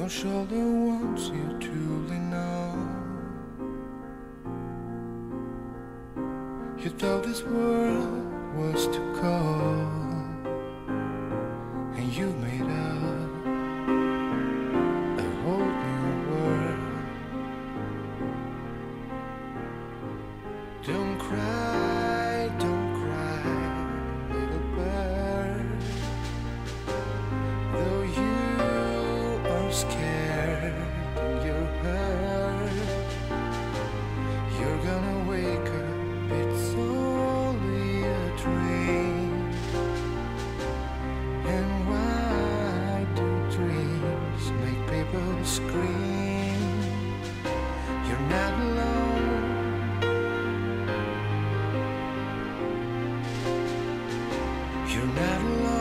Your shoulder wants you to lean on. You thought this world was too cold, and you made up a whole new world. Don't cry, little bird. Though you are scared and you're hurt, you're gonna wake up, it's only a dream. And why do dreams make people scream? You're not alone. You're not alone.